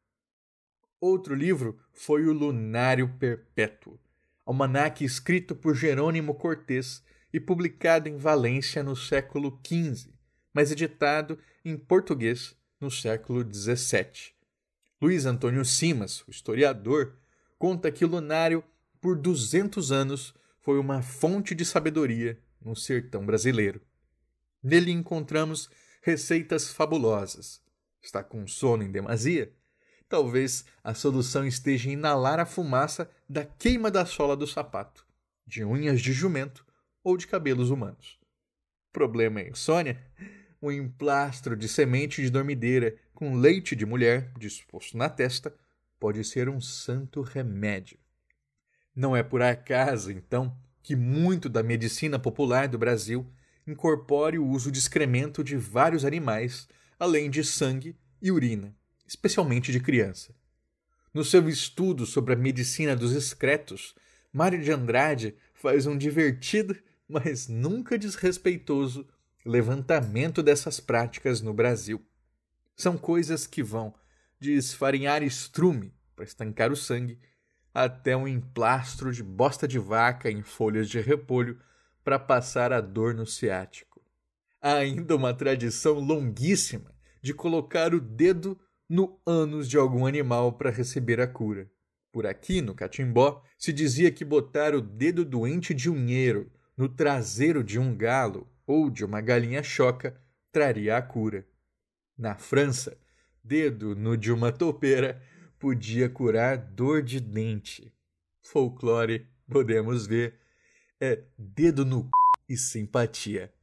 Outro livro foi o Lunário Perpétuo, almanaque escrito por Jerônimo Cortês e publicado em Valência no século XV, mas editado em português no século XVII. Luiz Antônio Simas, o historiador, conta que o lunário, por 200 anos, foi uma fonte de sabedoria no sertão brasileiro. Nele encontramos receitas fabulosas. Está com sono em demasia? Talvez a solução esteja em inalar a fumaça da queima da sola do sapato, de unhas de jumento ou de cabelos humanos. Problema é insônia? Um emplastro de semente de dormideira com leite de mulher disposto na testa pode ser um santo remédio. Não é por acaso, então, que muito da medicina popular do Brasil incorpore o uso de excremento de vários animais, além de sangue e urina, especialmente de criança. No seu estudo sobre a medicina dos excretos, Mário de Andrade faz um divertido, mas nunca desrespeitoso levantamento dessas práticas no Brasil. São coisas que vão de esfarinhar estrume para estancar o sangue até um emplastro de bosta de vaca em folhas de repolho para passar a dor no ciático. Há ainda uma tradição longuíssima de colocar o dedo no ânus de algum animal para receber a cura. Por aqui, no Catimbó, se dizia que botar o dedo doente de unheiro no traseiro de um galo ou de uma galinha choca traria a cura. Na França, dedo no de uma topeira podia curar dor de dente. Folclore, podemos ver, é dedo no c... e simpatia.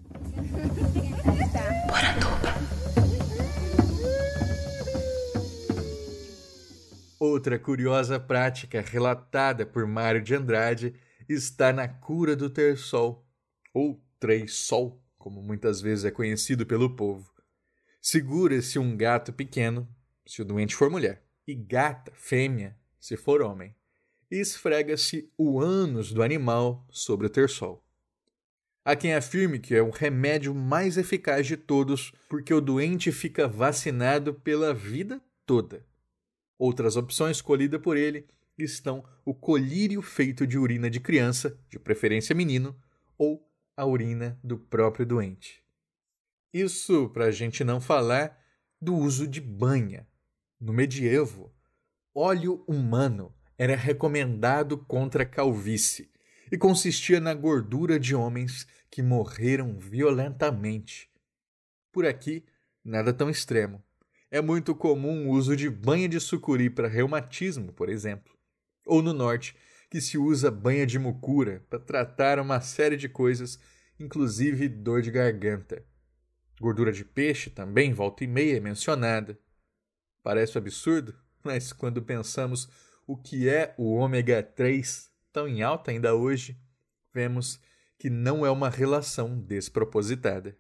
Outra curiosa prática relatada por Mário de Andrade está na cura do terçol, ou três-sol, como muitas vezes é conhecido pelo povo. Segura-se um gato pequeno, se o doente for mulher, e gata, fêmea, se for homem, e esfrega-se o ânus do animal sobre o terçol. Há quem afirme que é o remédio mais eficaz de todos porque o doente fica vacinado pela vida toda. Outras opções escolhidas por ele estão o colírio feito de urina de criança, de preferência menino, ou a urina do próprio doente. Isso para a gente não falar do uso de banha. No medievo, óleo humano era recomendado contra a calvície e consistia na gordura de homens que morreram violentamente. Por aqui, nada tão extremo. É muito comum o uso de banha de sucuri para reumatismo, por exemplo. Ou no norte, que se usa banha de mucura para tratar uma série de coisas, inclusive dor de garganta. Gordura de peixe também, volta e meia, é mencionada. Parece absurdo, mas quando pensamos o que é o ômega 3, tão em alta ainda hoje, vemos que não é uma relação despropositada.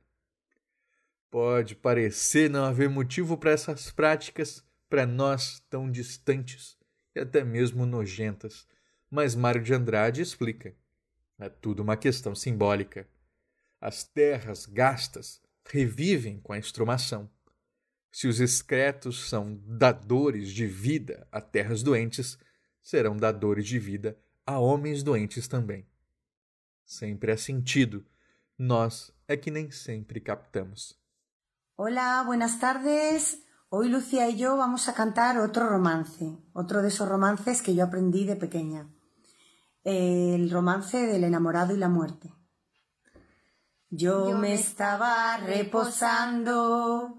Pode parecer não haver motivo para essas práticas, para nós tão distantes e até mesmo nojentas, mas Mário de Andrade explica. É tudo uma questão simbólica. As terras gastas revivem com a extrumação. Se os excretos são dadores de vida a terras doentes, serão dadores de vida a homens doentes também. Sempre há sentido, nós é que nem sempre captamos. Hola, buenas tardes. Hoy Lucía y yo vamos a cantar otro romance, otro de esos romances que yo aprendí de pequeña. El romance del enamorado y la muerte. Yo me estaba reposando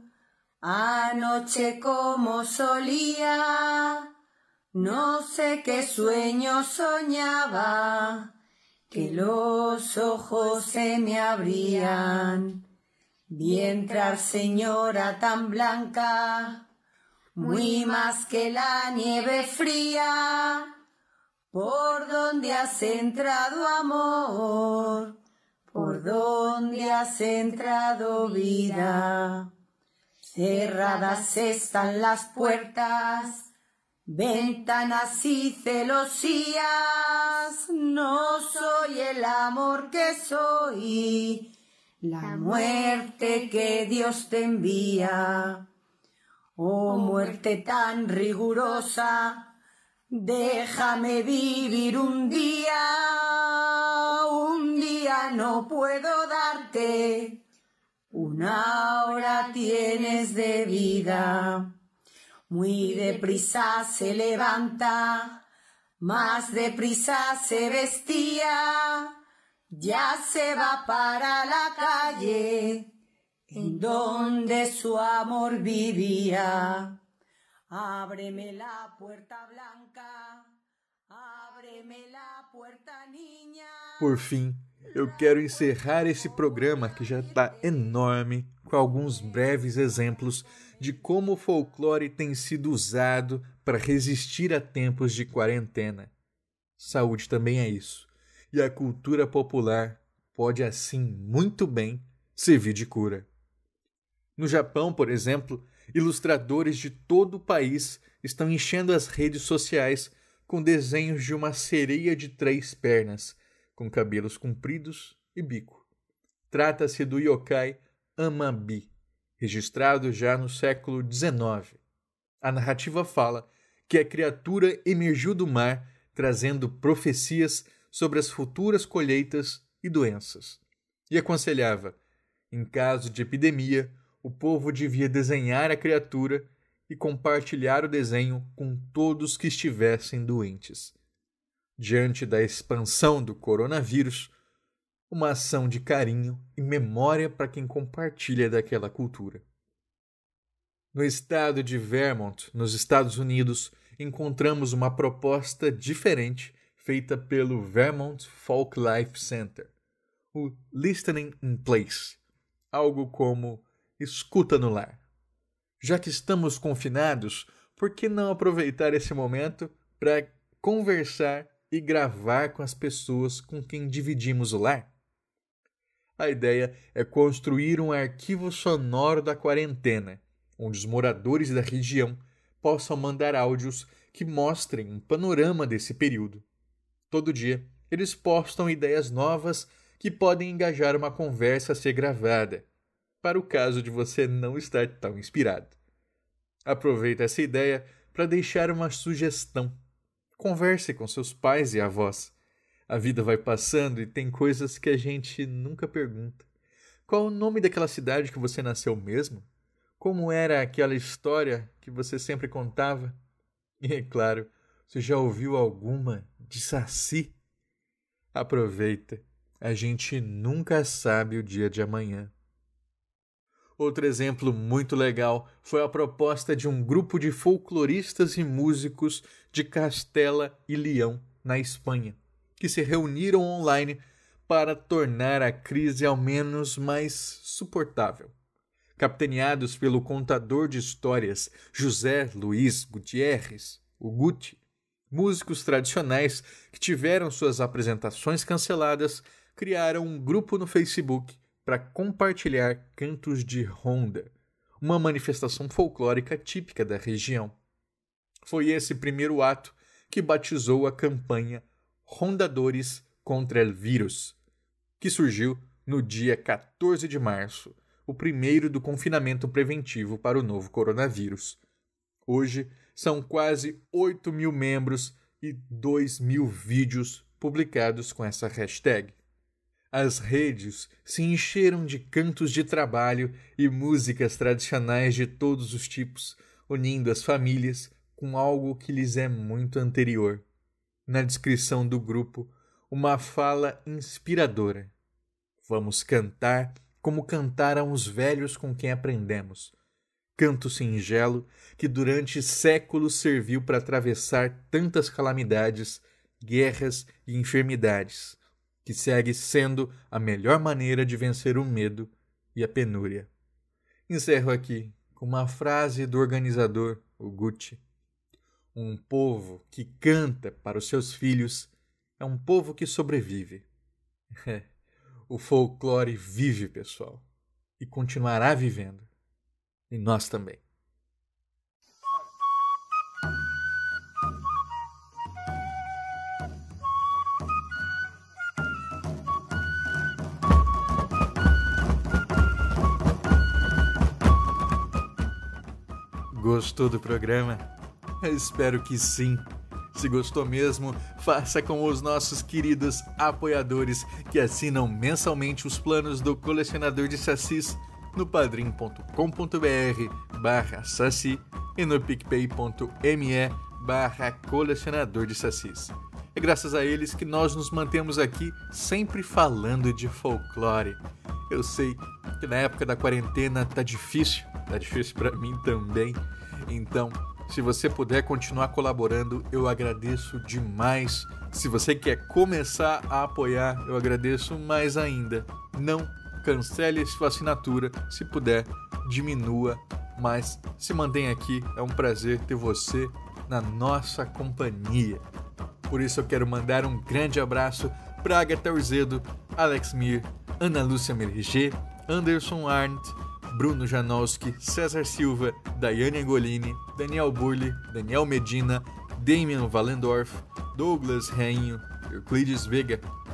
anoche como solía, no sé qué sueño soñaba, que los ojos se me abrían. Vi entrar señora tan blanca, muy más que la nieve fría. ¿Por dónde has entrado, amor? ¿Por dónde has entrado, vida? Cerradas están las puertas, ventanas y celosías. No soy el amor que soy, la muerte que Dios te envía. Oh muerte tan rigurosa, déjame vivir un día no puedo darte, una hora tienes de vida. Muy deprisa se levanta, más deprisa se vestía, ya se va para la calle, en donde su amor vivía. Ábreme la puerta blanca, ábreme la puerta niña. Por fim, eu quero encerrar esse programa que já está enorme com alguns breves exemplos de como o folclore tem sido usado para resistir a tempos de quarentena. Saúde também é isso, e a cultura popular pode assim muito bem servir de cura. No Japão, por exemplo, ilustradores de todo o país estão enchendo as redes sociais com desenhos de uma sereia de 3 pernas, com cabelos compridos e bico. Trata-se do yokai Amabi, registrado já no século XIX. A narrativa fala que a criatura emergiu do mar, trazendo profecias sobre as futuras colheitas e doenças. E aconselhava, em caso de epidemia, o povo devia desenhar a criatura e compartilhar o desenho com todos que estivessem doentes. Diante da expansão do coronavírus, uma ação de carinho e memória para quem compartilha daquela cultura. No estado de Vermont, nos Estados Unidos, encontramos uma proposta diferente feita pelo Vermont Folk Life Center, o Listening in Place, algo como escuta no lar. Já que estamos confinados, por que não aproveitar esse momento para conversar e gravar com as pessoas com quem dividimos o lar? A ideia é construir um arquivo sonoro da quarentena, onde os moradores da região possam mandar áudios que mostrem um panorama desse período. Todo dia, eles postam ideias novas que podem engajar uma conversa a ser gravada, para o caso de você não estar tão inspirado. Aproveite essa ideia para deixar uma sugestão. Converse com seus pais e avós. A vida vai passando e tem coisas que a gente nunca pergunta. Qual o nome daquela cidade que você nasceu mesmo? Como era aquela história que você sempre contava? E, é claro, você já ouviu alguma de Saci? Aproveita, a gente nunca sabe o dia de amanhã. Outro exemplo muito legal foi a proposta de um grupo de folcloristas e músicos de Castela e Leão, na Espanha, que se reuniram online para tornar a crise ao menos mais suportável. Capitaneados pelo contador de histórias José Luís Gutiérrez, o Guti, músicos tradicionais que tiveram suas apresentações canceladas, criaram um grupo no Facebook para compartilhar cantos de ronda, uma manifestação folclórica típica da região. Foi esse primeiro ato que batizou a campanha Rondadores contra el Vírus, que surgiu no dia 14 de março, o primeiro do confinamento preventivo para o novo coronavírus. Hoje, são quase 8.000 membros e 2.000 vídeos publicados com essa hashtag. As redes se encheram de cantos de trabalho e músicas tradicionais de todos os tipos, unindo as famílias com algo que lhes é muito anterior. Na descrição do grupo, uma fala inspiradora. Vamos cantar como cantaram os velhos com quem aprendemos. Canto singelo que durante séculos serviu para atravessar tantas calamidades, guerras e enfermidades, que segue sendo a melhor maneira de vencer o medo e a penúria. Encerro aqui com uma frase do organizador, o Guti. Um povo que canta para os seus filhos é um povo que sobrevive. O folclore vive, pessoal, e continuará vivendo. E nós também. Gostou do programa? Eu espero que sim. Se gostou mesmo, faça como os nossos queridos apoiadores que assinam mensalmente os planos do Colecionador de Sacis no padrim.com.br/saci e no picpay.me/colecionador de sacis. É graças a eles que nós nos mantemos aqui sempre falando de folclore. Eu sei que na época da quarentena tá difícil para mim também. Então, se você puder continuar colaborando, eu agradeço demais. Se você quer começar a apoiar, eu agradeço mais ainda. Não cancele sua assinatura, se puder, diminua, mas se mantenha aqui. É um prazer ter você na nossa companhia. Por isso eu quero mandar um grande abraço para Agatha Urzedo, Alex Mir, Ana Lúcia Merigê, Anderson Arndt, Bruno Janowski, César Silva, Daiane Angolini, Daniel Burli, Daniel Medina, Damian Valendorf, Douglas Reinho, Euclides Vega,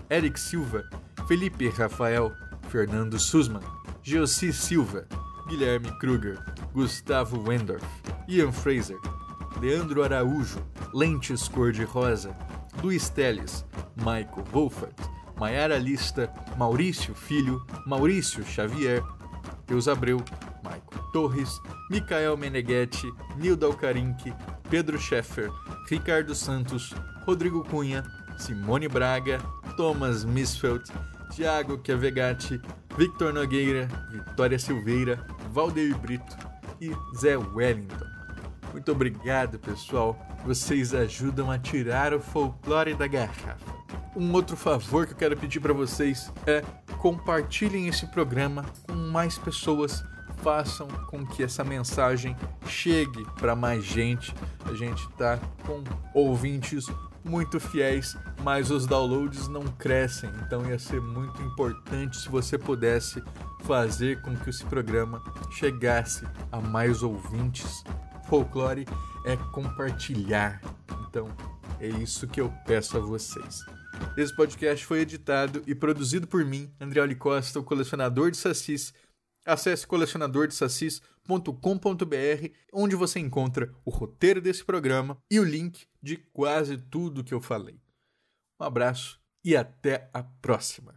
Eric Silva, Felipe Rafael, Fernando Sussman, Geossi Silva, Guilherme Kruger, Gustavo Wendorf, Ian Fraser, Leandro Araújo, Lentes Cor-de-Rosa, Luiz Teles, Michael Wolfert, Maiara Lista, Maurício Filho, Maurício Xavier, Deus Abreu, Michael Torres, Micael Meneghetti, Nilda Alcarinque, Pedro Scheffer, Ricardo Santos, Rodrigo Cunha, Simone Braga, Thomas Misfeld, Thiago Chiavegatti, Victor Nogueira, Vitória Silveira, Valdeir Brito e Zé Wellington. Muito obrigado, pessoal. Vocês ajudam a tirar o folclore da garrafa. Um outro favor que eu quero pedir para vocês é compartilhem esse programa com mais pessoas. Façam com que essa mensagem chegue para mais gente. A gente está com ouvintes muito fiéis, mas os downloads não crescem. Então ia ser muito importante se você pudesse fazer com que esse programa chegasse a mais ouvintes. Folclore é compartilhar. Então é isso que eu peço a vocês. Esse podcast foi editado e produzido por mim, Andrioli Costa, o colecionador de sacis. Acesse colecionadordesacis.com.br, onde você encontra o roteiro desse programa e o link de quase tudo que eu falei. Um abraço e até a próxima.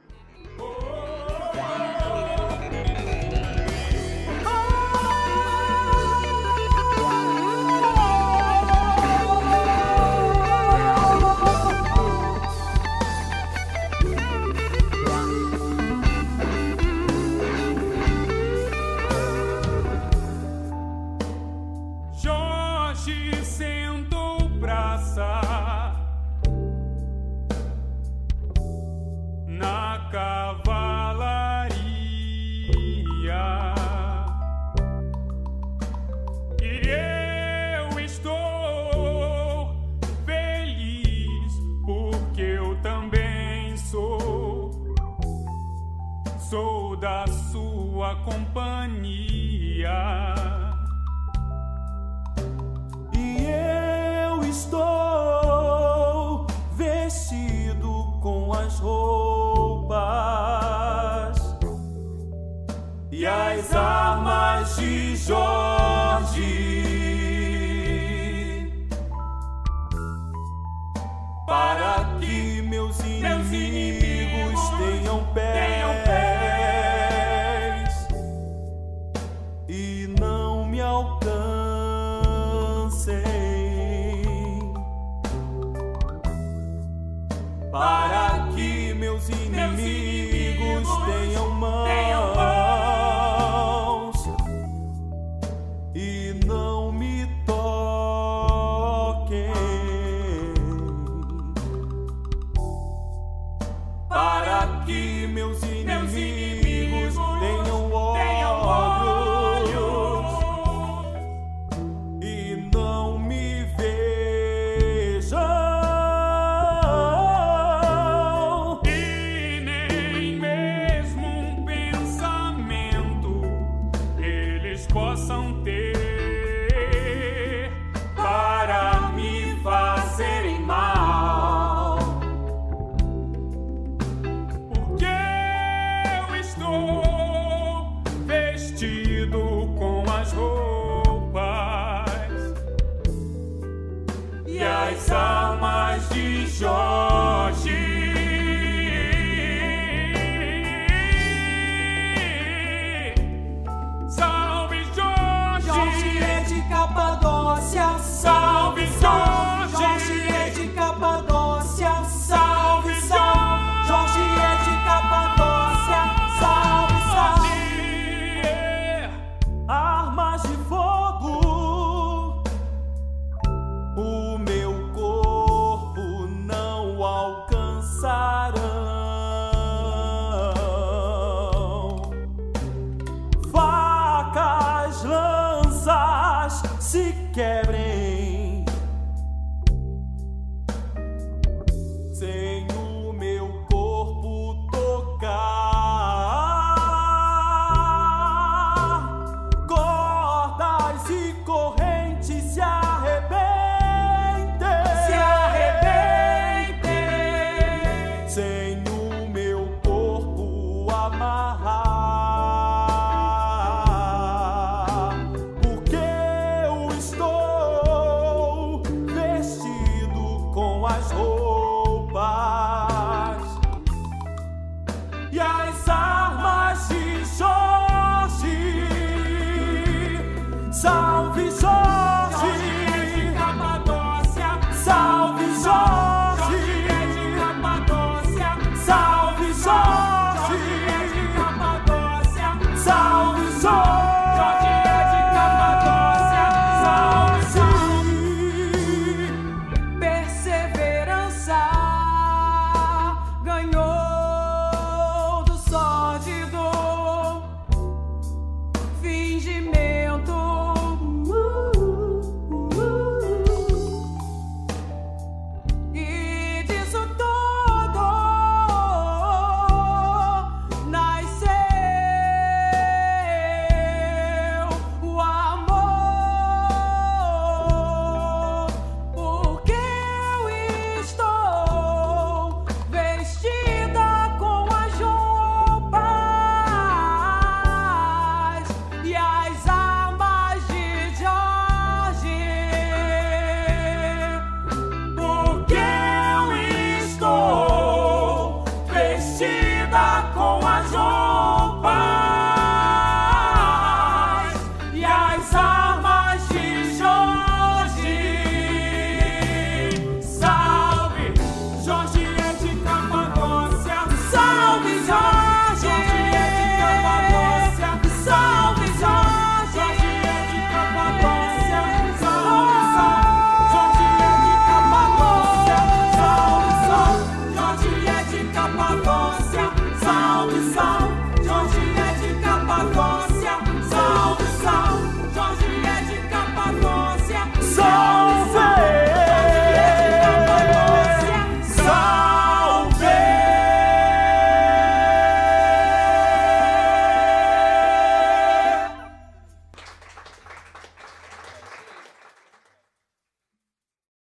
Sou da sua companhia e eu estou vestido com as roupas e as armas de Jorge para que meus inimigos tenham pés e não me alcancem, para que meus inimigos tenham mãos e não me toquem, para que meus inimigos tenham olhos e não me vejam, e nem mesmo um pensamento eles possam ter para me fazerem mal. Vestido com as roupas e as armas de Jorge.